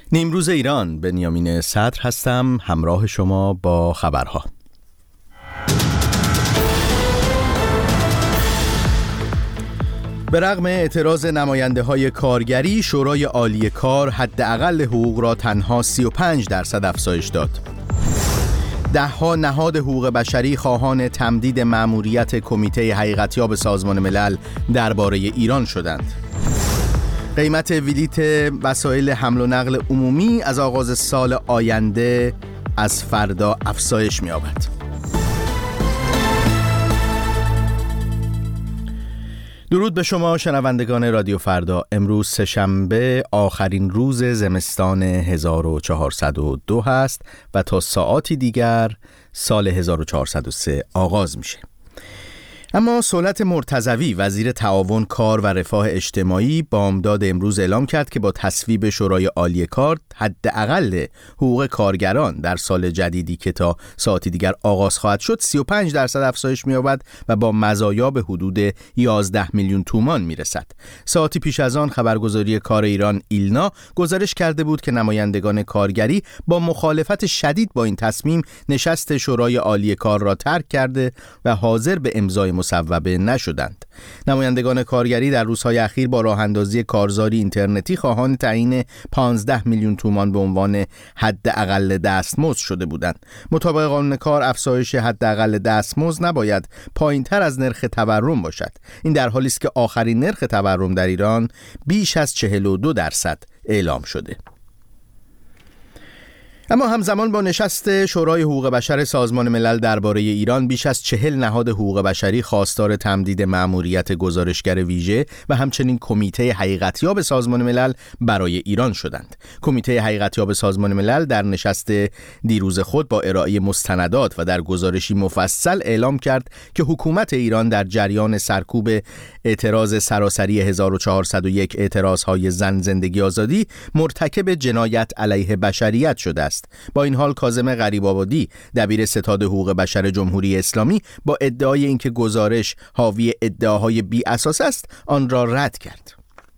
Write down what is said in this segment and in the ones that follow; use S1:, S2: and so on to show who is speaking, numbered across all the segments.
S1: نیمروز ایران، بنیامین صدر هستم، همراه شما با خبرها. به رغم اعتراض نماینده‌های کارگری، شورای عالی کار حداقل حقوق را تنها 35% افزایش داد. ده‌ها نهاد حقوق بشری خواهان تمدید مأموریت کمیته حقیقتیاب سازمان ملل درباره ایران شدند. قیمت بلیت وسایل حمل و نقل عمومی از آغاز سال آینده از فردا افزایش می‌یابد. درود به شما شنوندگان رادیو فردا. امروز سه‌شنبه آخرین روز زمستان 1402 هست و تا ساعاتی دیگر سال 1403 آغاز میشه. اما سهولت مرتضوی وزیر تعاون، کار و رفاه اجتماعی بامداد امروز اعلام کرد که با تصویب شورای عالی کار حداقل حقوق کارگران در سال جدیدی که تا ساعتی دیگر آغاز خواهد شد 35% افزایش می‌یابد و با مزایا به حدود 11 میلیون تومان میرسد. ساعتی پیش از آن خبرگزاری کار ایران ایلنا گزارش کرده بود که نمایندگان کارگری با مخالفت شدید با این تصمیم نشست شورای عالی کار را ترک کرده و حاضر به امضای مصوبه نشدند. نمایندگان کارگری در روزهای اخیر با راه اندازی کارزاری اینترنتی خواهان تعیین 15 میلیون تومان به عنوان حداقل دستمزد شده بودند. مطابق قانون کار افزایش حداقل دستمزد نباید پایین‌تر از نرخ تورم باشد. این در حالی است که آخرین نرخ تورم در ایران بیش از 42% اعلام شده. اما همزمان با نشست شورای حقوق بشر سازمان ملل درباره ایران، بیش از 40 نهاد حقوق بشری خواستار تمدید مأموریت گزارشگر ویژه و همچنین کمیته حقیقتیاب سازمان ملل برای ایران شدند. کمیته حقیقتیاب سازمان ملل در نشست دیروز خود با ارائه مستندات و در گزارشی مفصل اعلام کرد که حکومت ایران در جریان سرکوب اعتراض سراسری 1401 اعتراضهای زن، زندگی، آزادی مرتکب جنایت علیه بشریت شده است. با این حال کاظم غریب‌آبادی، دبیر ستاد حقوق بشر جمهوری اسلامی، با ادعای اینکه گزارش حاوی ادعاهای بی اساس است، آن را رد کرد.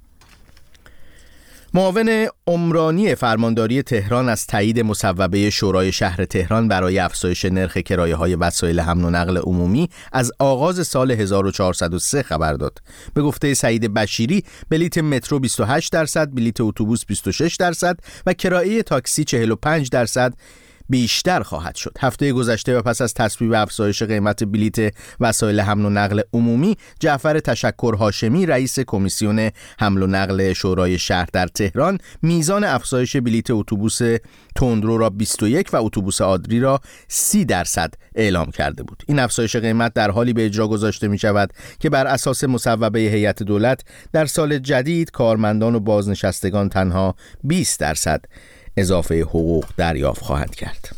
S1: معاون عمرانی فرمانداری تهران از تایید مصوبه شورای شهر تهران برای افزایش نرخ کرایه‌های وسایل حمل و نقل عمومی از آغاز سال 1403 خبر داد. به گفته سعید بشیری، بلیت مترو 28%، بلیت اتوبوس 26% و کرایه تاکسی 45% بیشتر خواهد شد. هفته گذشته و پس از تصویب افزایش قیمت بلیت وسایل حمل و نقل عمومی، جعفر تشکر هاشمی، رئیس کمیسیون حمل و نقل شورای شهر در تهران، میزان افزایش بلیت اتوبوس تندرو را 21 و اتوبوس عادی را 30% اعلام کرده بود. این افزایش قیمت در حالی به اجرا گذاشته می شود که بر اساس مصوبه هیئت دولت در سال جدید کارمندان و بازنشستگان تنها 20% اضافه حقوق دریافت خواهند کرد.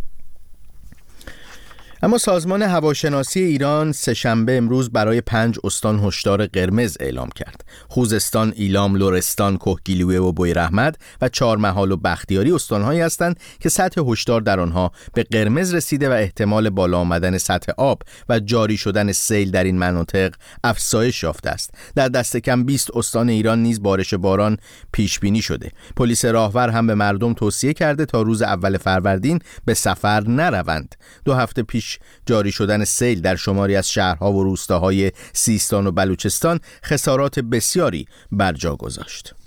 S1: اما سازمان هواشناسی ایران سه‌شنبه امروز برای 5 استان هشدار قرمز اعلام کرد. خوزستان، ایلام، لرستان، کهگیلویه و بویراحمد و چهارمحال و بختیاری استان‌هایی هستند که سطح هشدار در آنها به قرمز رسیده و احتمال بالا آمدن سطح آب و جاری شدن سیل در این مناطق افزایش یافته است. در دست کم 20 استان ایران نیز بارش باران پیش بینی شده. پلیس راهور هم به مردم توصیه کرده تا روز اول فروردین به سفر نروند. 2 هفته پیش جاری شدن سیل در شماری از شهرها و روستاهای سیستان و بلوچستان خسارات بسیاری بر جا گذاشت.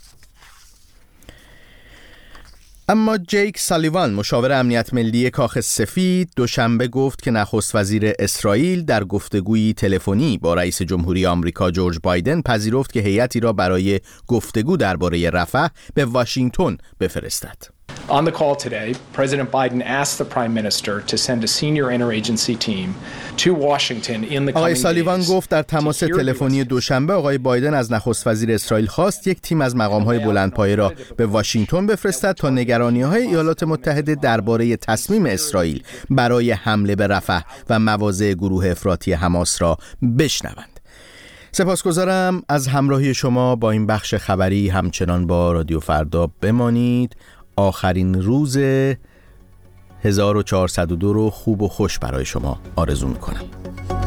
S1: اما جیک سالیوان، مشاور امنیت ملی کاخ سفید، دوشنبه گفت که نخست وزیر اسرائیل در گفتگویی تلفنی با رئیس جمهوری آمریکا جورج بایدن پذیرفت که هیئتی را برای گفتگو درباره رفح به واشنگتن بفرستد.
S2: On the call today, President Biden asked the Prime Minister to send a senior interagency team to Washington in the coming days.
S1: آقای سالیوان گفت در تماس تلفنی دوشنبه آقای بایدن از نخست وزیر اسرائیل خواست یک تیم از مقام‌های بلندپایه را به واشنگتن بفرستد تا نگرانی‌های ایالات متحده درباره تصمیم اسرائیل برای حمله به رفح و مواضع گروه افراطی حماس را بشنوند. سپاسگزارم از همراهی شما با این بخش خبری. همچنان با رادیو فردا بمانید. آخرین روز 1402 رو خوب و خوش برای شما آرزو میکنم.